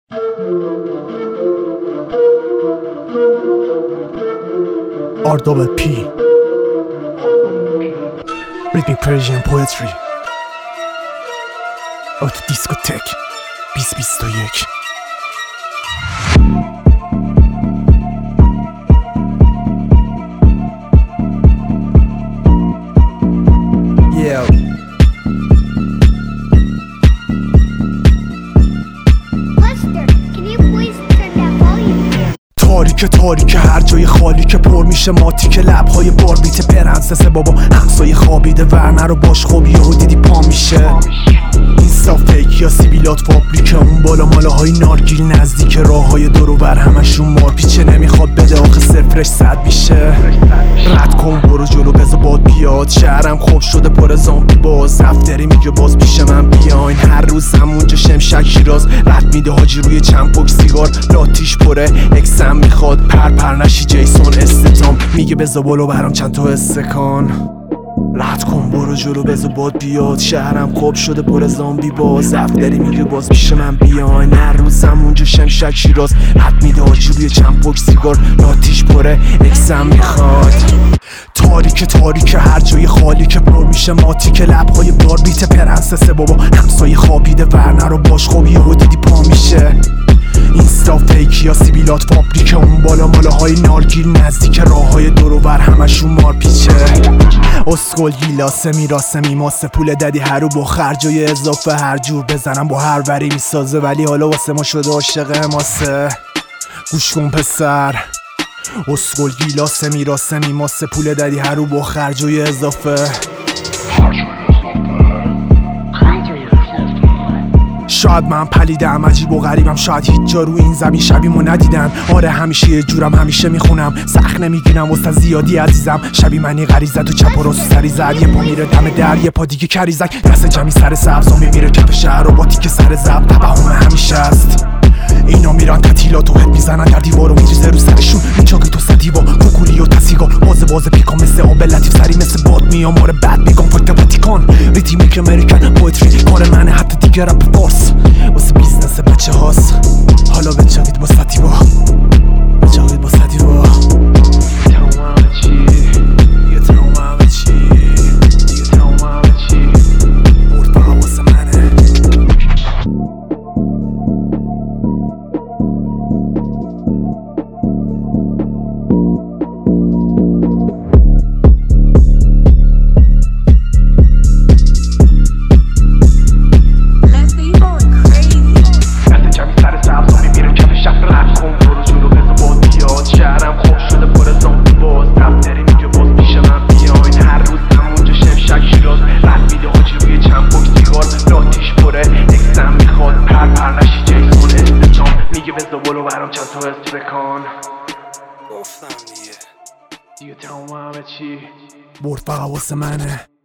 RPP Rhythmic Persian Poetry آت دیسکوتک 2021 تاریک هر جای خالی که پر میشه ماتی که لبهای باربیت پرنسس بابا همسایه خوابیده ورنه رو باش خوب یهو دیدی پا میشه این صاف تیک یا سیبیلات فابریکه اون بالا مالاهای نارگیل نزدیک راههای دور و بر همشون مارپیچه نمیخواد بده آخه صفرش 100 میشه رد کن برو جلو بذار باد بیاد شهرم خوب شده پر زامبی باز دفتری میگه باز پیش من بیاین هر روز همونجا شمشک شیراز رد میده حاجی روی چند پک سیگار لاتیش پره اکسم میخواد پر نشی جیسون استتام میگه بذار بالا برام چند تا استکان رد کن برو جلو بذار باد بیاد شهرم خوب شده پر زامبی باز دفتری میگه باز پیش من بیاین هر روز همونجا شمشک شیراز رد میده حاجی روی چند پک سیگار لاتیش پره اکسم میخواد تاریک هر جای خالی که پر میشه ماتی که لبهای باربیت پرنسس بابا همسایه خوابیده ورنه رو باش خوب یهو دیدی پا میشه این صاف تیک یا سیبیلات فابریکه اون بالا مالاهای نارگیل نزدیک راههای دور و بر همشون مارپیچه اسکل گیلاسه میراسه میماسه پول ددی هرو با خرجای اضافه هر جور بزنم با هر وری میسازه ولی حالا واسه ما شده عاشق حماسه گوش کن پسر اسکل گیلاسه میراسه میماسه پول ددی هرو با خرجای اضافه شاید من پلیدم عجیب و غریبم شاید هیچ جا رو این زمین شبیمو ندیدن آره همیشه یه جورم همیشه میخونم سخت نمیگیرم واسه زیادی عزیزم شبی منی غریزه تو چپ و راست سری زد یه پا میره دم در یه پا دیگه کریزک دست جمعی سر سبز میمیره کف شهر و با تیک سر زب تبهم همیشه است اینا میرن تعطیلات و هد میزنن در دیوار و میریزه رو سرشون میچاقی تو سدیوا کوکولی و تسیگار باز پیکا مثل آب لطیف سری مثل باد میام آره بد میگم پایت واتیکان ریتمیک امریکن پویتری کار منه حتی دیگه رپ فارس واسه بیزنس بچه هاست حالا بچاقید با سدیوا بچاقید با سدیوا چند تا استکان گفتم دیگه تمام همه چی برد فقط واسه منه